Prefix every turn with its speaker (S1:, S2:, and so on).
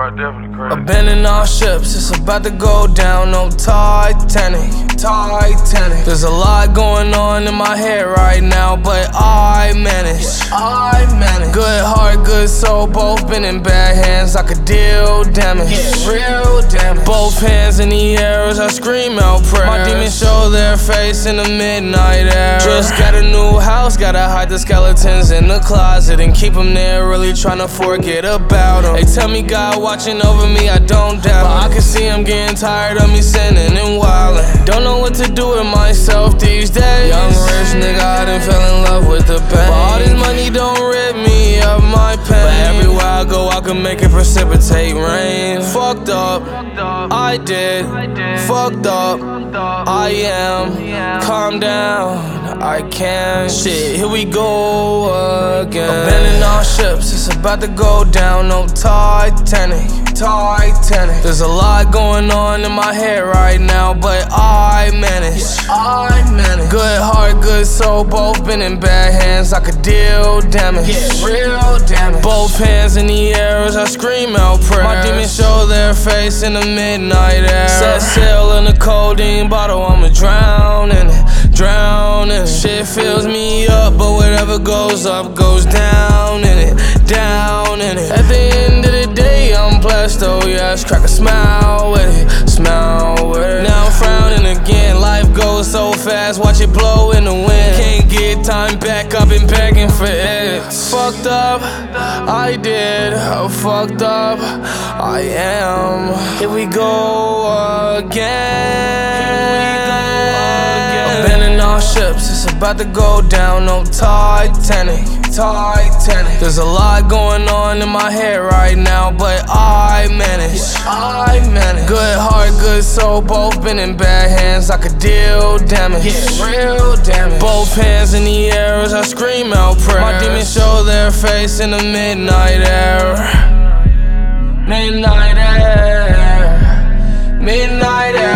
S1: right there for the crazy.
S2: Abandoning all ships, it's about to go down, no Titanic. There's a lot going on in my head right now, but I manage. Good heart, good soul, both been in bad hands. I could deal damage, real damage. Both hands in the air as I scream out prayers. My demons show their face in the midnight air. Just got a new house, gotta hide the skeletons in the closet and keep them there, really tryna forget about them. They tell me God watching over me, I don't doubt, but I can see I'm getting tired of me sinning and wildin'. Don't know what to do with myself these days. Young rich nigga, I done fell in love with the pain. But all this money don't rid me of my pain. But everywhere I go, I can make it precipitate rain. Fucked up, I did. Fucked up, I am. Calm down, I can. Shit, here we go again. Abandoning all ships, it's about to go down, no Titanic. There's a lot going on in my head right now, but I manage. Good heart, good soul, both been in bad hands. I could deal damage, real damage. Both hands in the air as I scream out prayers. My demons show their face in the midnight air. Set sail in a codeine bottle, I'ma drown in it. Shit fills me up, but whatever goes up goes down in it. At the end of the day, I'm blessed, oh yes. Crack a smile with it, Now I'm frowning again. Life goes so fast, watch it blow in the wind. Can't get time back, I've been begging for it. Fucked up, I did. Fucked up, I am. Here we go again. Abandoning all ships, it's about to go down, no Titanic. There's a lot going on in my head right now, but I manage. Good heart, good soul, both been in bad hands. I could deal damage, real damage. Both hands in the air as I scream out prayers. My demons show their face in the midnight air. Midnight air.